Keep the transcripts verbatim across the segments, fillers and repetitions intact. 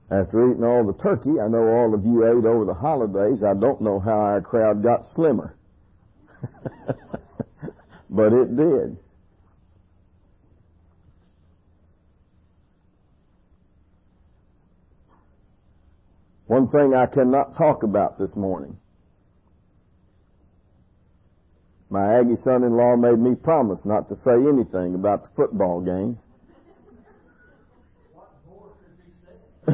After eating all the turkey, I know all of you ate over the holidays. I don't know how our crowd got slimmer. But it did. One thing I cannot talk about this morning. My Aggie son-in-law made me promise not to say anything about the football game. What more could be said?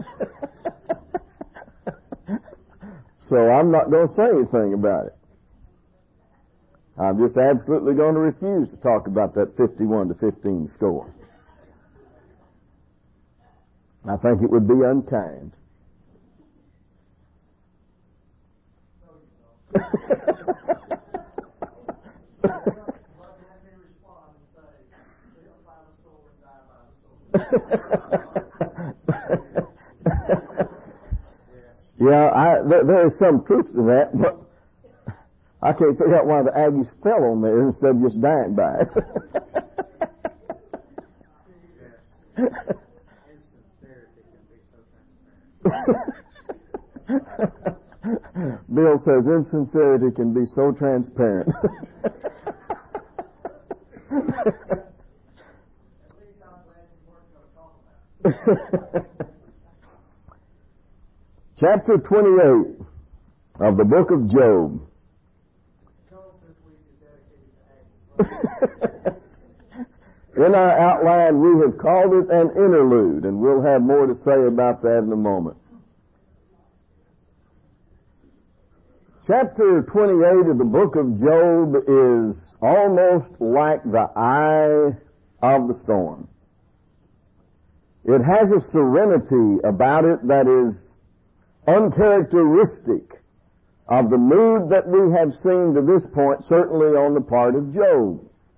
So I'm not going to say anything about it. I'm just absolutely going to refuse to talk about that fifty-one to fifteen score. I think it would be unkind. Yeah, I, there, there is some truth to that, but I can't figure out why the Aggies fell on there instead of just dying by it. Bill says insincerity can be so transparent. Chapter twenty-eight of the book of Job. In our outline, we have called it an interlude, and we'll have more to say about that in a moment. Chapter twenty-eight of the book of Job is almost like the eye of the storm. It has a serenity about it that is uncharacteristic of the mood that we have seen to this point, certainly on the part of Job.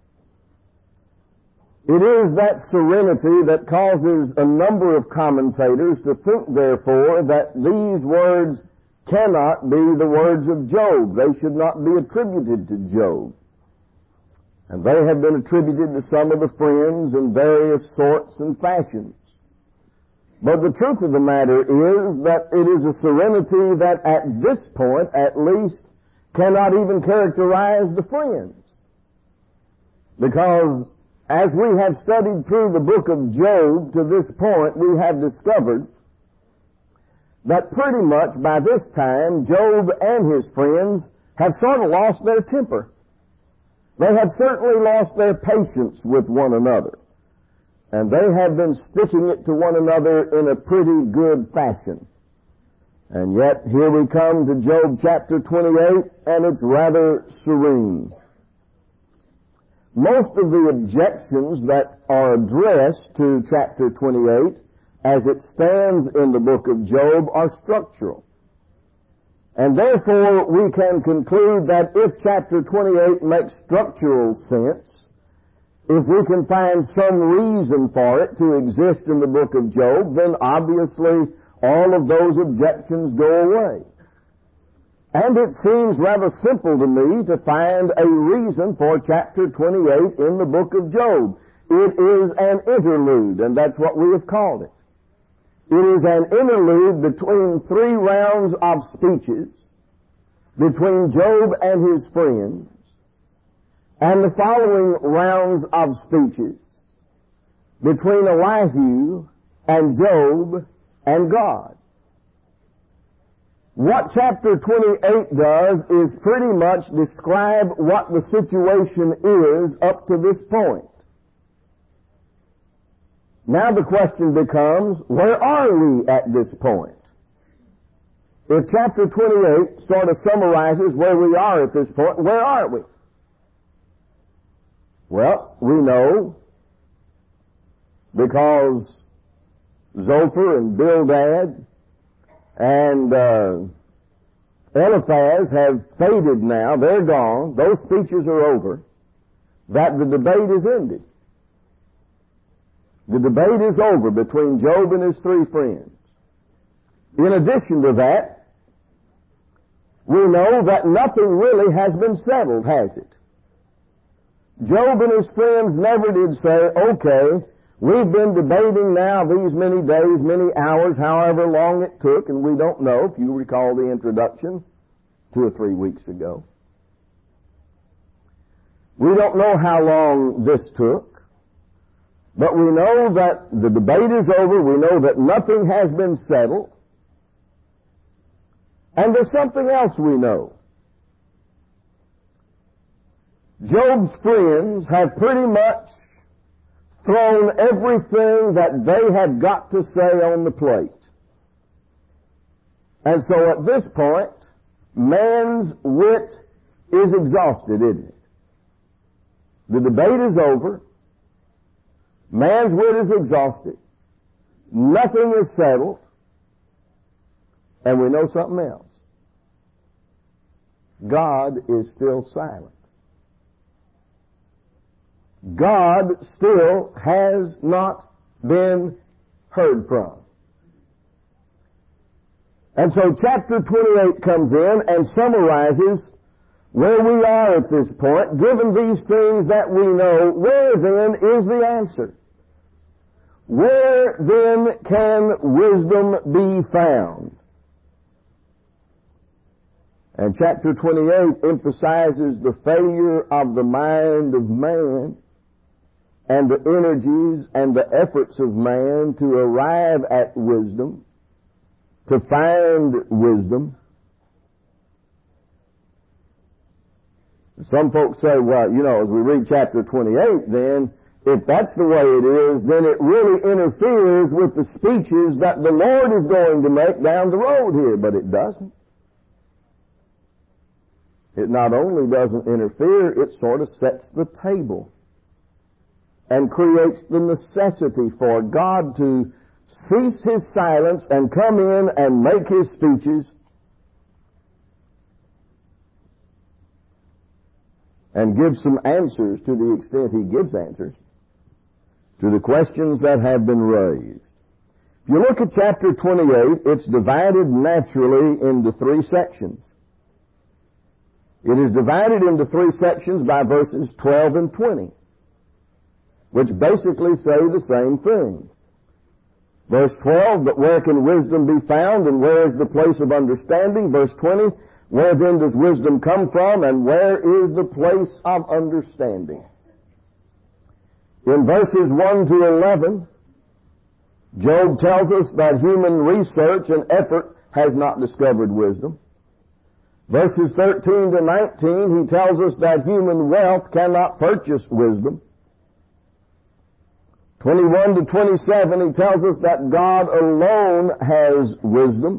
It is that serenity that causes a number of commentators to think, therefore, that these words cannot be the words of Job. They should not be attributed to Job. And they have been attributed to some of the friends in various sorts and fashions. But the truth of the matter is that it is a serenity that at this point, at least, cannot even characterize the friends. Because as we have studied through the book of Job to this point, we have discovered that pretty much by this time, Job and his friends have sort of lost their temper. They have certainly lost their patience with one another. And they have been sticking it to one another in a pretty good fashion. And yet, here we come to Job chapter twenty-eight, and it's rather serene. Most of the objections that are addressed to chapter twenty-eight, as it stands in the book of Job, are structural. And therefore, we can conclude that if chapter twenty-eight makes structural sense, if we can find some reason for it to exist in the book of Job, then obviously all of those objections go away. And it seems rather simple to me to find a reason for chapter twenty-eight in the book of Job. It is an interlude, and that's what we have called it. It is an interlude between three rounds of speeches between Job and his friends, and the following rounds of speeches between Elihu and Job and God. What chapter twenty-eight does is pretty much describe what the situation is up to this point. Now the question becomes, where are we at this point? If chapter twenty-eight sort of summarizes where we are at this point, where are we? Well, we know because Zophar and Bildad and uh, Eliphaz have faded now. They're gone. Those speeches are over. That the debate is ended. The debate is over between Job and his three friends. In addition to that, we know that nothing really has been settled, has it? Job and his friends never did say, okay, We've been debating now these many days, many hours, however long it took, and we don't know, if you recall the introduction, two or three weeks ago. We don't know how long this took, but we know that the debate is over. We know that nothing has been settled. And there's something else we know. Job's friends have pretty much thrown everything that they had got to say on the plate. And so at this point, man's wit is exhausted, isn't it? The debate is over. Man's wit is exhausted. Nothing is settled. And we know something else. God is still silent. God still has not been heard from. And so chapter twenty-eight comes in and summarizes where we are at this point. Given these things that we know, where then is the answer? Where then can wisdom be found? And chapter twenty-eight emphasizes the failure of the mind of man and the energies and the efforts of man to arrive at wisdom, to find wisdom. Some folks say, well, you know, as we read chapter twenty-eight, then, if that's the way it is, then it really interferes with the speeches that the Lord is going to make down the road here, but it doesn't. It not only doesn't interfere, it sort of sets the table and creates the necessity for God to cease His silence and come in and make His speeches and give some answers to the extent He gives answers to the questions that have been raised. If you look at chapter twenty-eight, it's divided naturally into three sections. It is divided into three sections by verses twelve and twenty, which basically say the same thing. Verse twelve, but where can wisdom be found, and where is the place of understanding? Verse twenty, where then does wisdom come from, and where is the place of understanding? In verses one to eleven, Job tells us that human research and effort has not discovered wisdom. Verses thirteen to nineteen, he tells us that human wealth cannot purchase wisdom. twenty-one to twenty-seven, he tells us that God alone has wisdom,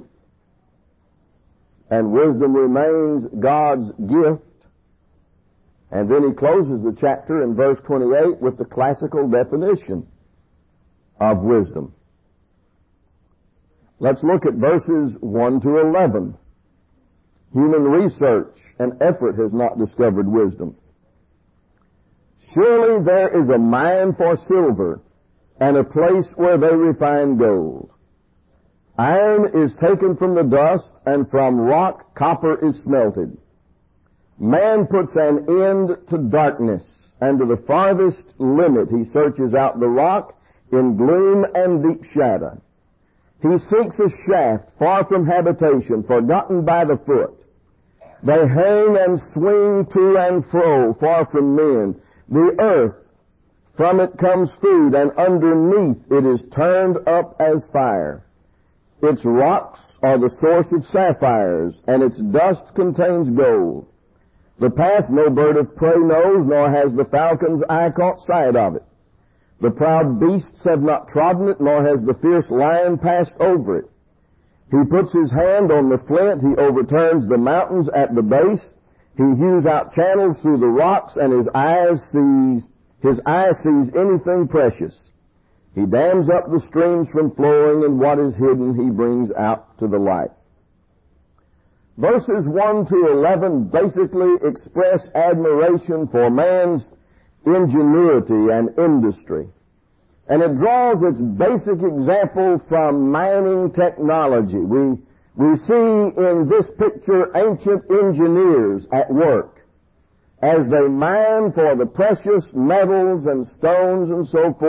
and wisdom remains God's gift. And then he closes the chapter in verse twenty-eight with the classical definition of wisdom. Let's look at verses one to eleven. Human research and effort has not discovered wisdom. Surely there is a mine for silver, and a place where they refine gold. Iron is taken from the dust, and from rock copper is smelted. Man puts an end to darkness, and to the farthest limit he searches out the rock in gloom and deep shadow. He seeks a shaft far from habitation, forgotten by the foot. They hang and swing to and fro, far from men. The earth, from it comes food, and underneath it is turned up as fire. Its rocks are the source of sapphires, and its dust contains gold. The path no bird of prey knows, nor has the falcon's eye caught sight of it. The proud beasts have not trodden it, nor has the fierce lion passed over it. He puts his hand on the flint, he overturns the mountains at the base. He hews out channels through the rocks, and his eye sees, his eye sees anything precious. He dams up the streams from flowing, and what is hidden he brings out to the light. Verses one to eleven basically express admiration for man's ingenuity and industry. And it draws its basic example from mining technology. We, we see in this picture ancient engineers at work as they mine for the precious metals and stones and so forth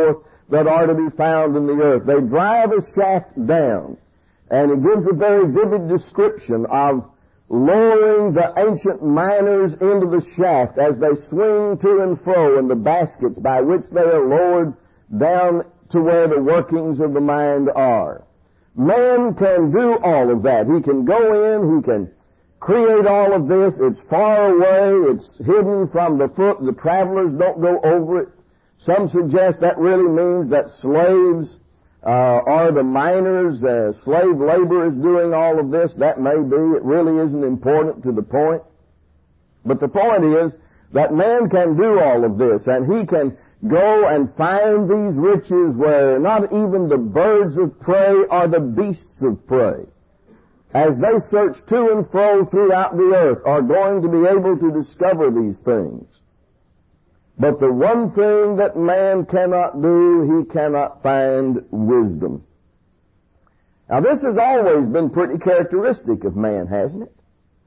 that are to be found in the earth. They drive a shaft down, and it gives a very vivid description of lowering the ancient miners into the shaft as they swing to and fro in the baskets by which they are lowered down to where the workings of the mind are. Man can do all of that. He can go in, he can create all of this. It's far away, it's hidden from the foot. The travelers don't go over it. Some suggest that really means that slaves uh, are the miners, uh, slave labor is doing all of this. That may be. It really isn't important to the point. But the point is that man can do all of this, and he can go and find these riches where not even the birds of prey or the beasts of prey, as they search to and fro throughout the earth, are going to be able to discover these things. But the one thing that man cannot do, he cannot find wisdom. Now this has always been pretty characteristic of man, hasn't it?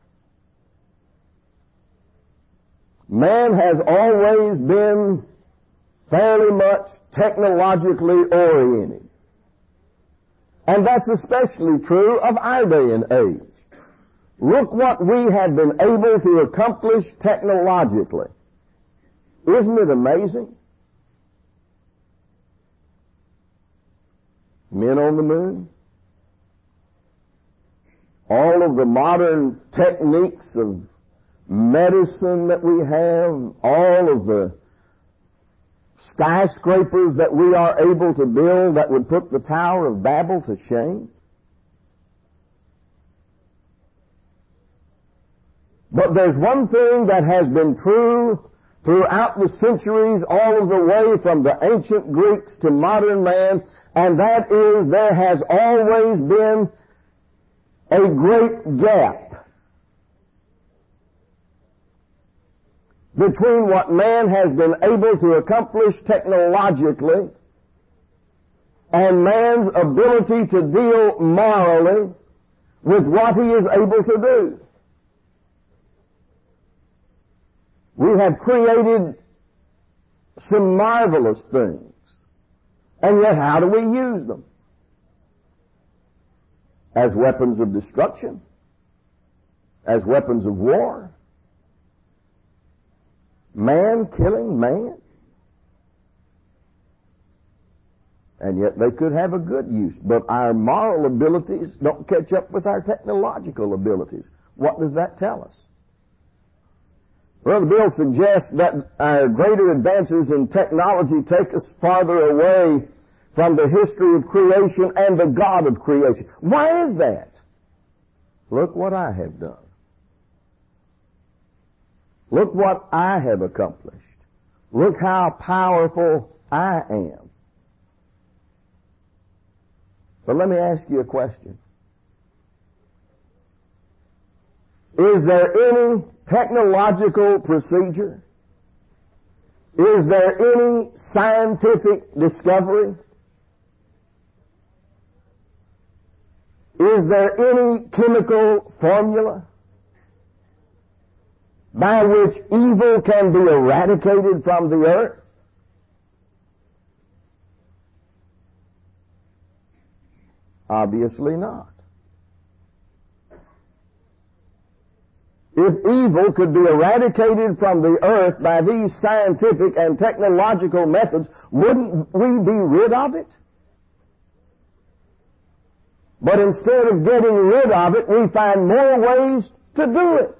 Man has always been fairly much technologically oriented. And that's especially true of our day and age. Look what we have been able to accomplish technologically. Isn't it amazing? Men on the moon. All of the modern techniques of medicine that we have, all of the skyscrapers that we are able to build that would put the Tower of Babel to shame. But there's one thing that has been true throughout the centuries, all of the way from the ancient Greeks to modern man, and that is there has always been a great gap between what man has been able to accomplish technologically and man's ability to deal morally with what he is able to do. We have created some marvelous things, and yet how do we use them? As weapons of destruction? As weapons of war? Man killing man? And yet they could have a good use, but our moral abilities don't catch up with our technological abilities. What does that tell us? Brother Bill suggests that our greater advances in technology take us farther away from the history of creation and the God of creation. Why is that? Look what I have done. Look what I have accomplished. Look how powerful I am. But let me ask you a question. Is there any technological procedure? Is there any scientific discovery? Is there any chemical formula by which evil can be eradicated from the earth? Obviously not. If evil could be eradicated from the earth by these scientific and technological methods, wouldn't we be rid of it? But instead of getting rid of it, we find more ways to do it.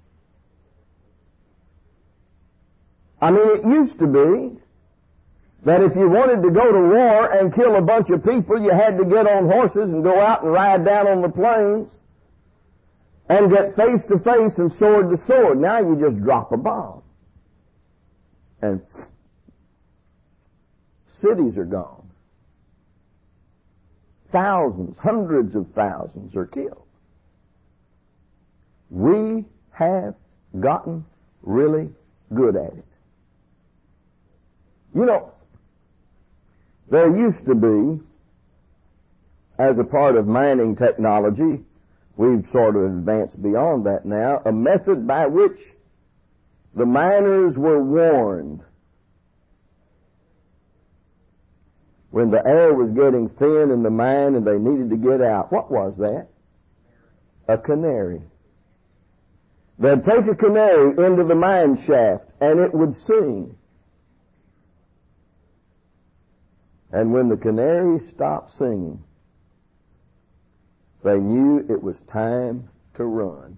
I mean, it used to be that if you wanted to go to war and kill a bunch of people, you had to get on horses and go out and ride down on the plains and get face to face and sword to sword. Now you just drop a bomb and cities are gone. Thousands, hundreds of thousands are killed. We have gotten really good at it. You know, there used to be, as a part of mining technology, we've sort of advanced beyond that now, a method by which the miners were warned when the air was getting thin in the mine and they needed to get out. What was that? A canary. They'd take a canary into the mine shaft and it would sing. And when the canary stopped singing, they knew it was time to run.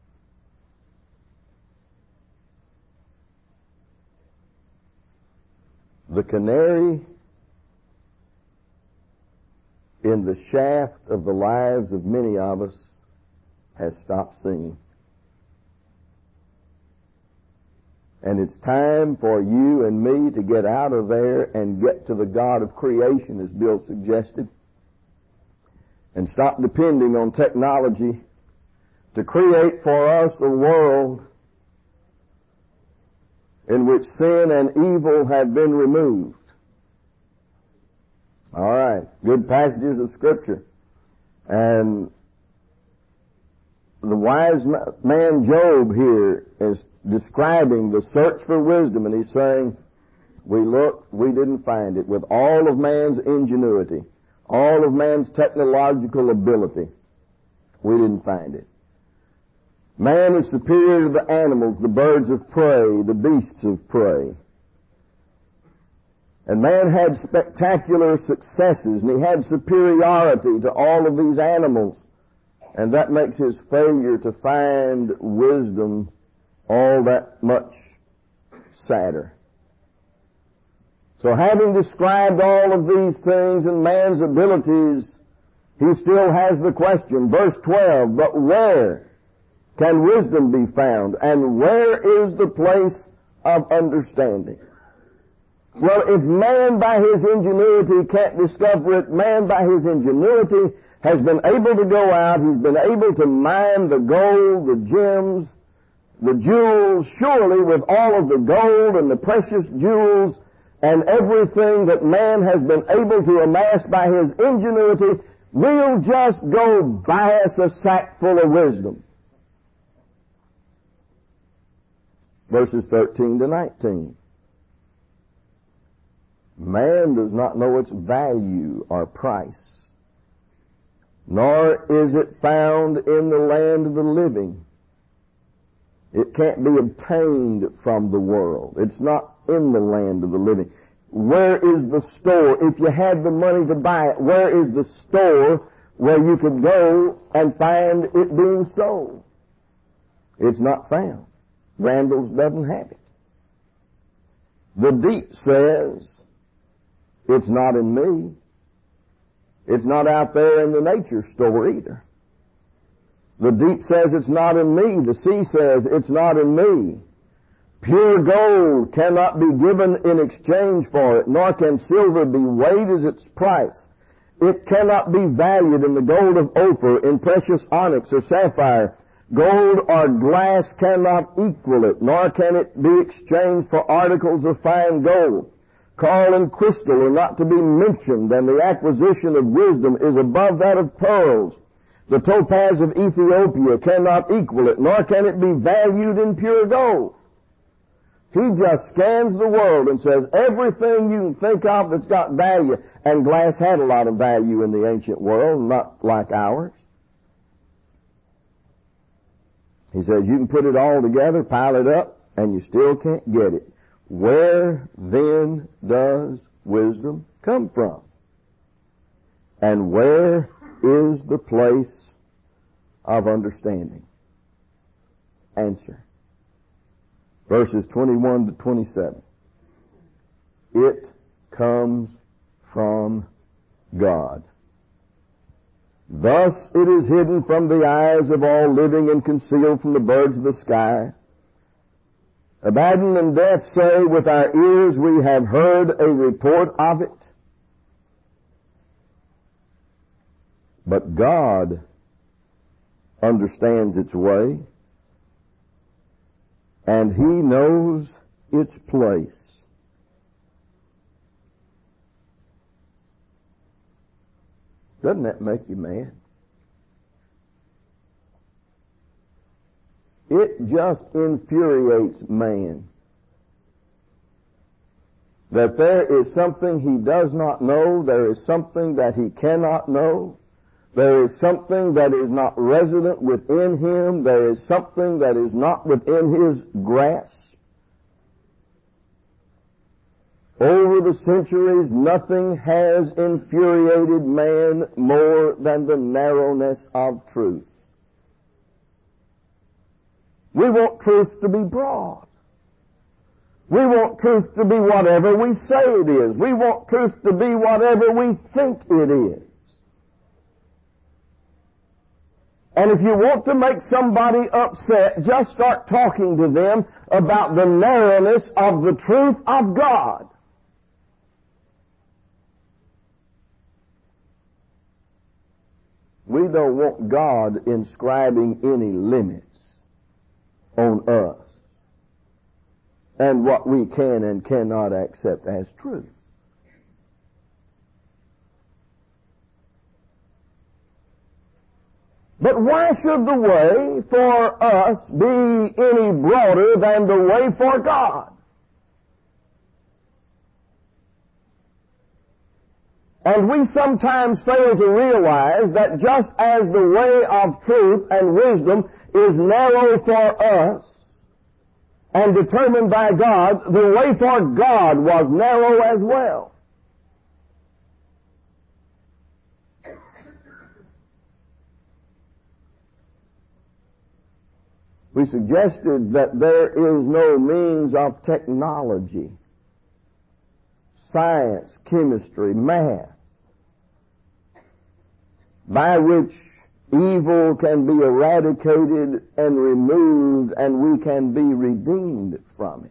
The canary in the shaft of the lives of many of us has stopped singing. And it's time for you and me to get out of there and get to the God of creation, as Bill suggested, and stop depending on technology to create for us a world in which sin and evil have been removed. All right, good passages of Scripture. And the wise man Job here is describing the search for wisdom, and he's saying, we looked, we didn't find it. With all of man's ingenuity, all of man's technological ability, we didn't find it. Man is superior to the animals, the birds of prey, the beasts of prey. And man had spectacular successes, and he had superiority to all of these animals. And that makes his failure to find wisdom all that much sadder. So having described all of these things and man's abilities, he still has the question, verse twelve, but where can wisdom be found? And where is the place of understanding? Well, if man by his ingenuity can't discover it, man by his ingenuity has been able to go out, he's been able to mine the gold, the gems, the jewels. Surely with all of the gold and the precious jewels and everything that man has been able to amass by his ingenuity, we'll just go buy us a sack full of wisdom. Verses thirteen to nineteen. Man does not know its value or price, nor is it found in the land of the living. It can't be obtained from the world. It's not in the land of the living. Where is the store? If you had the money to buy it, where is the store where you could go and find it being sold? It's not found. Randall's doesn't have it. The deep says, it's not in me. It's not out there in the nature store either. The deep says it's not in me. The sea says it's not in me. Pure gold cannot be given in exchange for it, nor can silver be weighed as its price. It cannot be valued in the gold of Ophir, in precious onyx or sapphire. Gold or glass cannot equal it, nor can it be exchanged for articles of fine gold. Coral and crystal are not to be mentioned, and the acquisition of wisdom is above that of pearls. The topaz of Ethiopia cannot equal it, nor can it be valued in pure gold. He just scans the world and says everything you can think of that's got value, and glass had a lot of value in the ancient world, not like ours. He says you can put it all together, pile it up, and you still can't get it. Where then does wisdom come from? And where is the place of understanding? Answer. Verses twenty-one to twenty-seven. It comes from God. Thus it is hidden from the eyes of all living and concealed from the birds of the sky. Abaddon and Death say, with our ears we have heard a report of it. But God understands its way, and He knows its place. Doesn't that make you mad? It just infuriates man that there is something he does not know, there is something that he cannot know, there is something that is not resident within him, there is something that is not within his grasp. Over the centuries, nothing has infuriated man more than the narrowness of truth. We want truth to be broad. We want truth to be whatever we say it is. We want truth to be whatever we think it is. And if you want to make somebody upset, just start talking to them about the narrowness of the truth of God. We don't want God inscribing any limits on us and what we can and cannot accept as truth. But why should the way for us be any broader than the way for God? And we sometimes fail to realize that just as the way of truth and wisdom is narrow for us and determined by God, the way for God was narrow as well. We suggested that there is no means of technology, science, chemistry, math, by which evil can be eradicated and removed and we can be redeemed from it.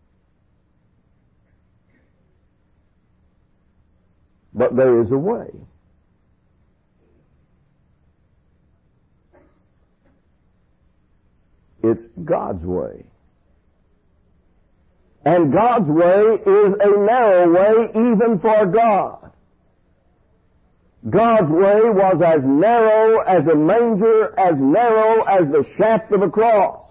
But there is a way. It's God's way. And God's way is a narrow way even for God. God's way was as narrow as a manger, as narrow as the shaft of a cross.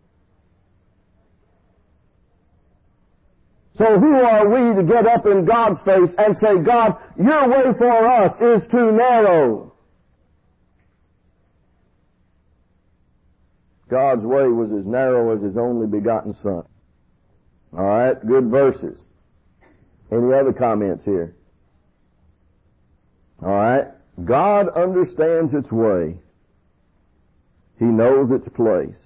So who are we to get up in God's face and say, God, your way for us is too narrow? God's way was as narrow as His only begotten Son. All right, good verses. Any other comments here? All right. God understands its way. He knows its place.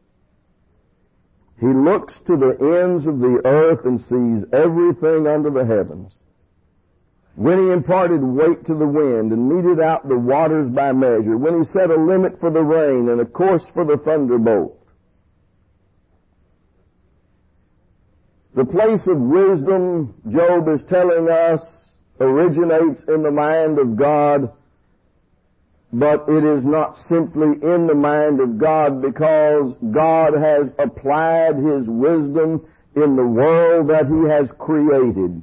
He looks to the ends of the earth and sees everything under the heavens. When He imparted weight to the wind and meted out the waters by measure, when He set a limit for the rain and a course for the thunderbolt. The place of wisdom, Job is telling us, originates in the mind of God, but it is not simply in the mind of God because God has applied His wisdom in the world that He has created.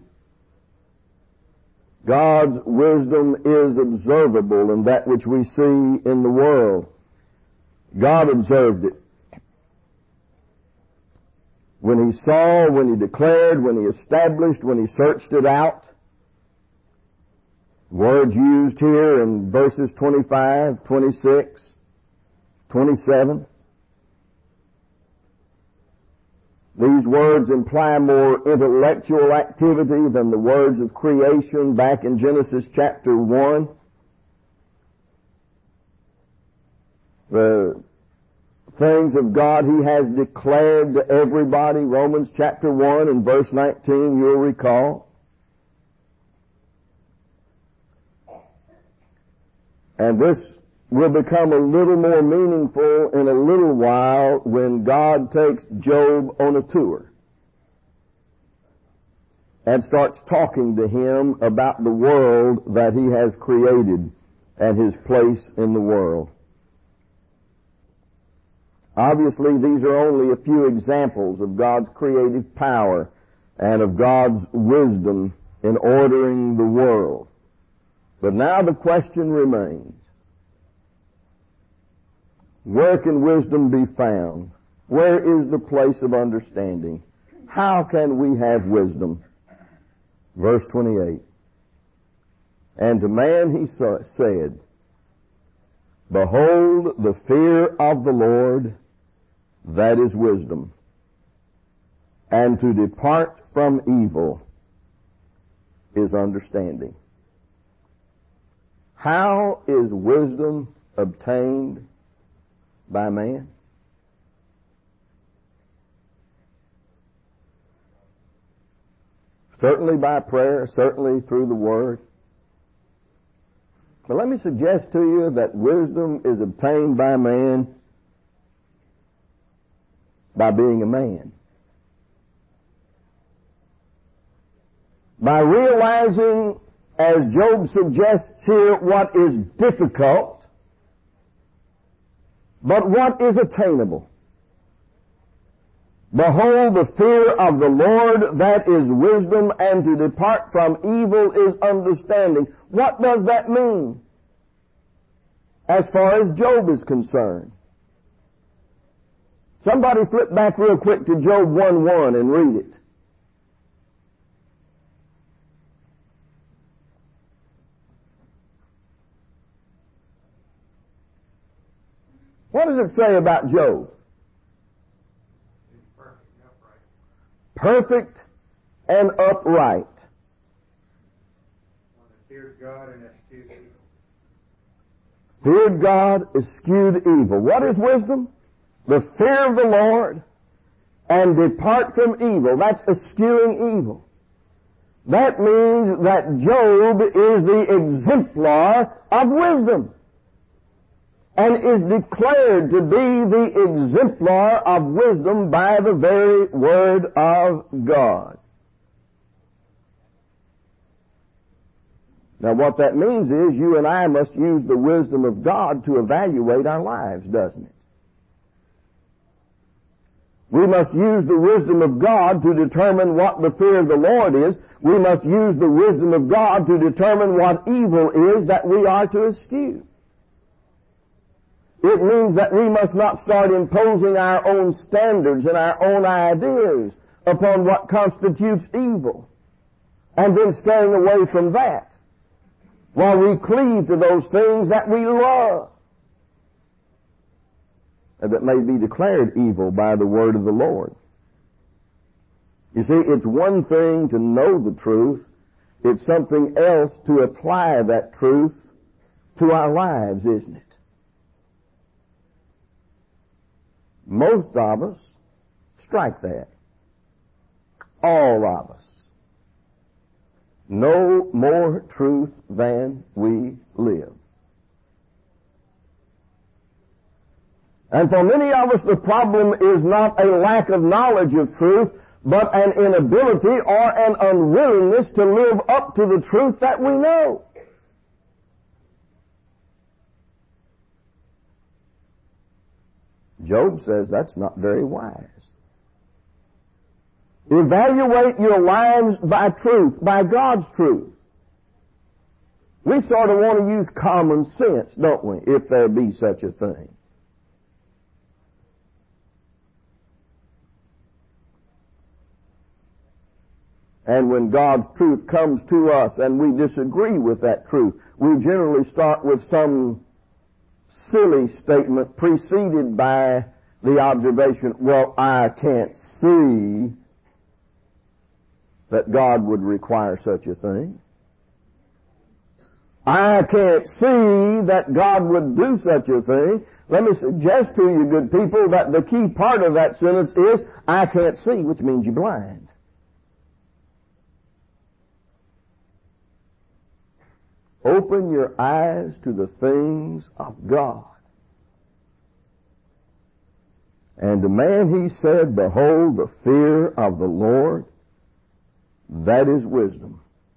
God's wisdom is observable in that which we see in the world. God observed it. When He saw, when He declared, when He established, when He searched it out. Words used here in verses twenty-five, twenty-six, twenty-seven. These words imply more intellectual activity than the words of creation back in Genesis chapter one. The things of God He has declared to everybody. Romans chapter one and verse nineteen, you'll recall. And this will become a little more meaningful in a little while when God takes Job on a tour and starts talking to him about the world that He has created and His place in the world. Obviously, these are only a few examples of God's creative power and of God's wisdom in ordering the world. But now the question remains, where can wisdom be found? Where is the place of understanding? How can we have wisdom? Verse twenty-eight. And to man he said, Behold, the fear of the Lord, that is wisdom, and to depart from evil is understanding. How is wisdom obtained by man? Certainly by prayer, certainly through the Word. But let me suggest to you that wisdom is obtained by man by being a man. By realizing, as Job suggests here, what is difficult, but what is attainable. Behold, the fear of the Lord, that is wisdom, and to depart from evil is understanding. What does that mean as far as Job is concerned? Somebody flip back real quick to Job one one and read it. What does it say about Job? Perfect and upright. Feared God and eschewed evil. Feared God, eschewed evil. What is wisdom? The fear of the Lord and depart from evil. That's eschewing evil. That means that Job is the exemplar of wisdom and is declared to be the exemplar of wisdom by the very Word of God. Now what that means is you and I must use the wisdom of God to evaluate our lives, doesn't it? We must use the wisdom of God to determine what the fear of the Lord is. We must use the wisdom of God to determine what evil is that we are to eschew. It means that we must not start imposing our own standards and our own ideas upon what constitutes evil, and then staying away from that, while we cleave to those things that we love, and that may be declared evil by the word of the Lord. You see, it's one thing to know the truth. It's something else to apply that truth to our lives, isn't it? Most of us strike that. All of us know more truth than we live. And for many of us, the problem is not a lack of knowledge of truth, but an inability or an unwillingness to live up to the truth that we know. Job says that's not very wise. Evaluate your lives by truth, by God's truth. We sort of want to use common sense, don't we, if there be such a thing. And when God's truth comes to us and we disagree with that truth, we generally start with some silly statement preceded by the observation, well, I can't see that God would require such a thing. I can't see that God would do such a thing. Let me suggest to you, good people, that the key part of that sentence is, I can't see, which means you're blind. Open your eyes to the things of God. And to man he said, Behold, the fear of the Lord, that is wisdom,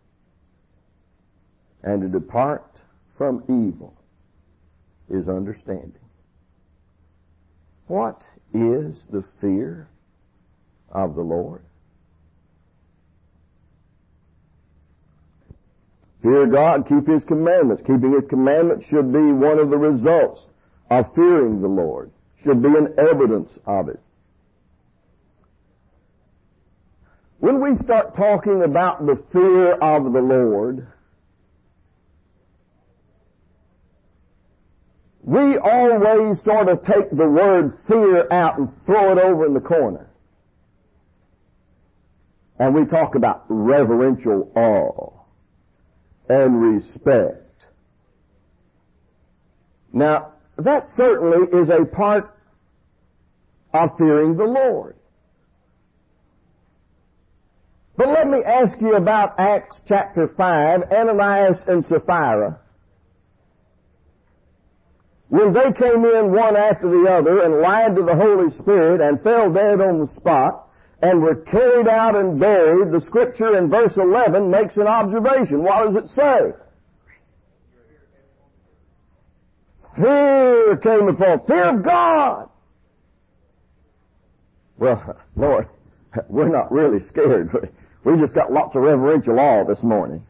and to depart from evil is understanding. What is the fear of the Lord? Fear God, keep His commandments. Keeping His commandments should be one of the results of fearing the Lord. Should be an evidence of it. when we start talking about the fear of the Lord, we always sort of take the word fear out and throw it over in the corner. And we talk about reverential awe and respect. Now, that certainly is a part of fearing the Lord. But let me ask you about Acts chapter five, Ananias and Sapphira. When they came in one after the other and lied to the Holy Spirit and fell dead on the spot and were carried out and buried, the scripture in verse eleven makes an observation. What does it say? Fear came upon, fear of God. Well, Lord, we're not really scared. We just got lots of reverential awe this morning.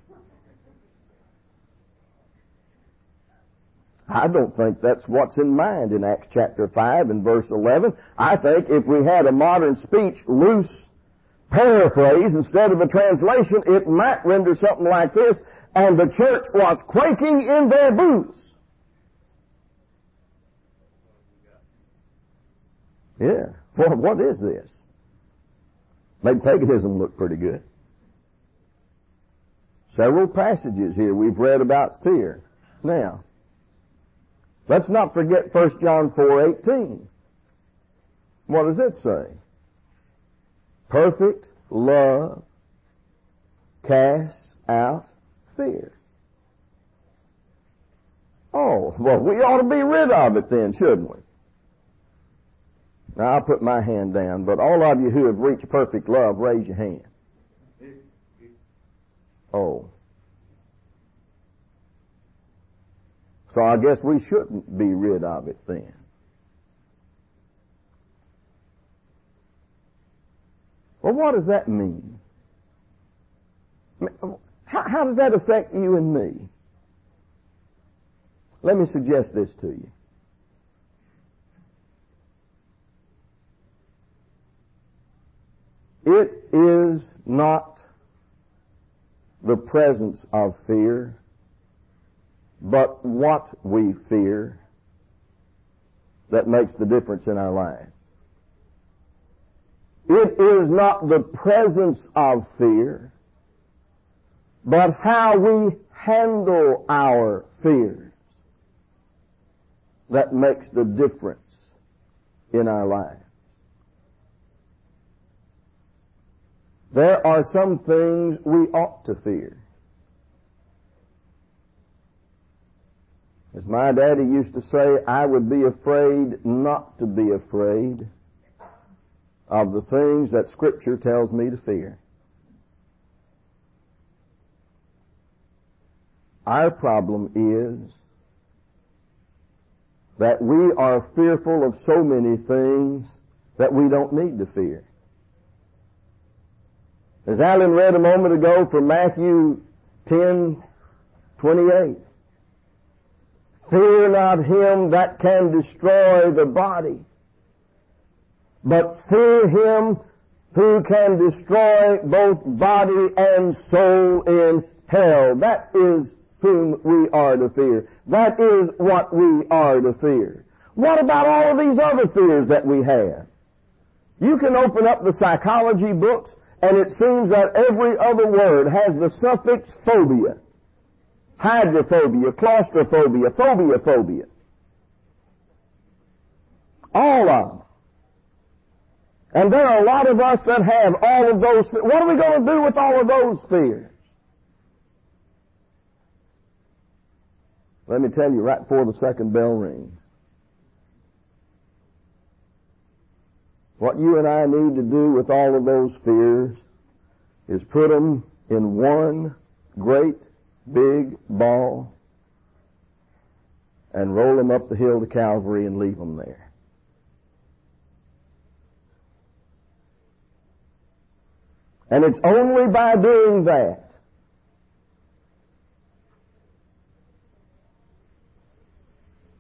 I don't think that's what's in mind in Acts chapter five and verse eleven. I think if we had a modern speech loose paraphrase instead of a translation, it might render something like this: and the church was quaking in their boots. Yeah. Well, what is this? Made paganism look pretty good. Several passages here we've read about fear. Now, let's not forget First John four eighteen. What does it say? Perfect love casts out fear. Oh, well, we ought to be rid of it then, shouldn't we? Now, I'll put my hand down, but all of you who have reached perfect love, raise your hand. Oh. So I guess we shouldn't be rid of it then. Well, what does that mean? How, how does that affect you and me? Let me suggest this to you. It is not the presence of fear, but what we fear that makes the difference in our life. It is not the presence of fear, but how we handle our fears that makes the difference in our life. There are some things we ought to fear. As my daddy used to say, I would be afraid not to be afraid of the things that Scripture tells me to fear. Our problem is that we are fearful of so many things that we don't need to fear. As Alan read a moment ago from Matthew ten twenty-eight, fear not him that can destroy the body, but fear him who can destroy both body and soul in hell. That is whom we are to fear. That is what we are to fear. What about all of these other fears that we have? You can open up the psychology books, and it seems that every other word has the suffix phobia. Hydrophobia, claustrophobia, phobia, phobia. All of them. And there are a lot of us that have all of those. What are we going to do with all of those fears? Let me tell you right before the second bell rings. What you and I need to do with all of those fears is put them in one great big ball and roll them up the hill to Calvary and leave them there. And it's only by doing that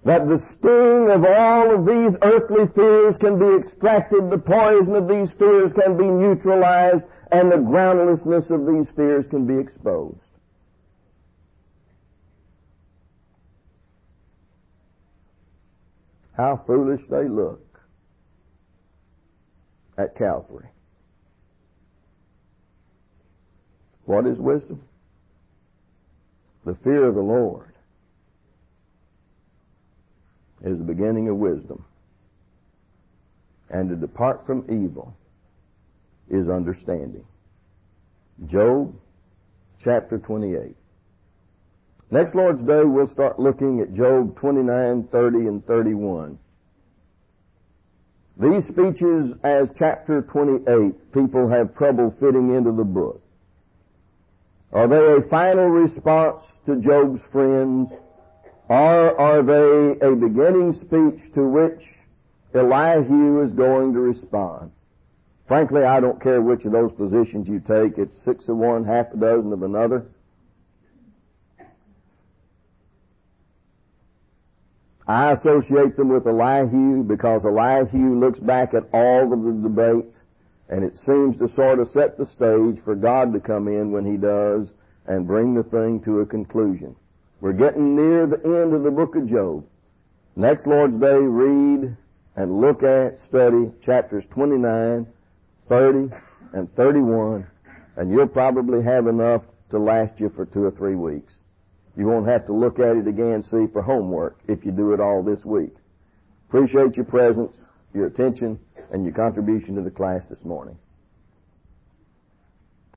that the sting of all of these earthly fears can be extracted, the poison of these fears can be neutralized, and the groundlessness of these fears can be exposed. How foolish they look at Calvary. What is wisdom? The fear of the Lord is the beginning of wisdom. And to depart from evil is understanding. Job chapter twenty-eight. Next Lord's Day we'll start looking at Job twenty-nine, thirty, and thirty-one. These speeches as chapter twenty-eight, people have trouble fitting into the book. Are they a final response to Job's friends, or are they a beginning speech to which Elihu is going to respond? Frankly, I don't care which of those positions you take. It's six of one, half a dozen of another. I associate them with Elihu because Elihu looks back at all of the debate, and it seems to sort of set the stage for God to come in when He does and bring the thing to a conclusion. We're getting near the end of the book of Job. Next Lord's Day, read and look at, study chapters twenty-nine, thirty, and thirty-one, and you'll probably have enough to last you for two or three weeks. You won't have to look at it again, see, for homework if you do it all this week. Appreciate your presence, your attention, and your contribution to the class this morning.